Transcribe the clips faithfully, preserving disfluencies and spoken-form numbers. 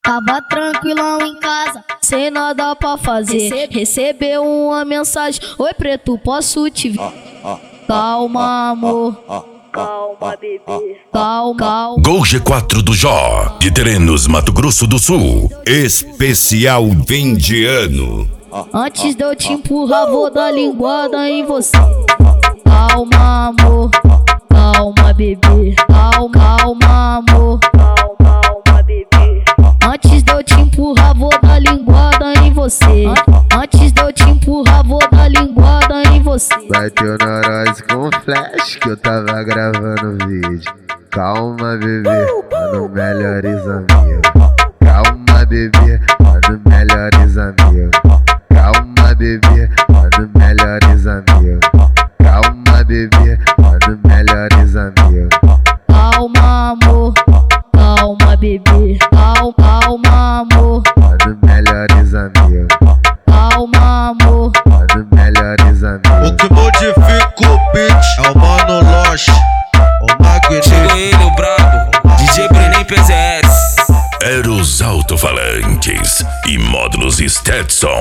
Tava tranquilão em casa, sem nada pra fazer. Recebeu uma mensagem: oi preto, posso te ver? Calma amor, calma bebê, calma, calma. Gol G quatro do Jó, de Terenos, Mato Grosso do Sul. Especial fim de ano. Antes de eu te empurrar, vou dar linguada em você. Calma amor, calma bebê, calma, calma amor, calma, calma bebê. Antes de eu te empurrar, vou dar linguada em você. Antes de eu te empurrar, vou dar linguada em você. Bateu neurose com flash que eu tava gravando vídeo. Calma bebê, mano, melhores amigos. Calma bebê, mano, melhores amigos. Calma bebê, mano, melhores amigos. Calma bebê, mano, melhores amigos. Calma amor, calma bebê, calma, calma amor, mano, melhores amigos. Calma amor, mano, melhores amigos. O que modifica o beat é o Mano Loche, o Magneto. Chegou ele, o brabo, D J Brenem P Z S. Eros alto-falantes e módulos Stetson.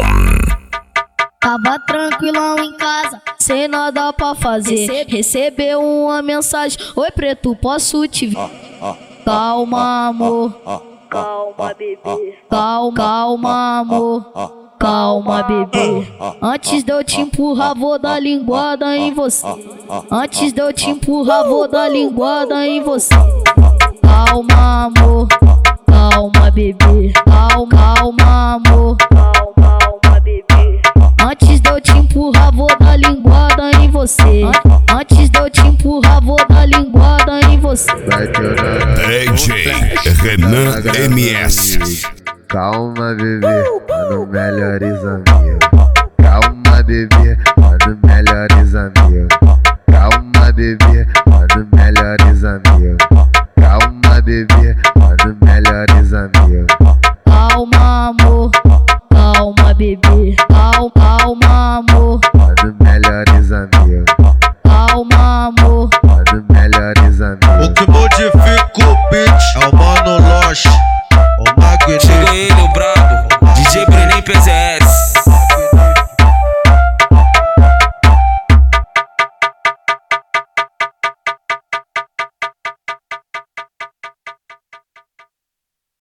Tava tranquilão em casa, sem nada pra fazer. Recebeu uma mensagem: oi preto, posso te ver? Calma amor, calma bebê, calma, calma amor, calma bebê. Antes de eu te empurrar, vou dar linguada em você. Antes de eu te empurrar, vou dar linguada em você. Calma amor, calma bebê, calma, calma amor, calma, calma bebê. Antes de eu te empurrar, vou dar linguada em você. Antes de eu te empurrar, vou dar linguada em você. D J Renan M S. Calma bebê, mano, melhores amigos. Calma bebê, mano, melhores amigos. Calma bebê, mano, melhores amigos. Calma bebê, mano, melhores amigos. Calma amor, calma bebê, calma, calma amor, mano, melhores amigos. Calma amor, mano, melhores amigos. O que modifica o beat é o Mano Loche, o Magneto. Chegou ele, o brabo, D J Brenem P Z S.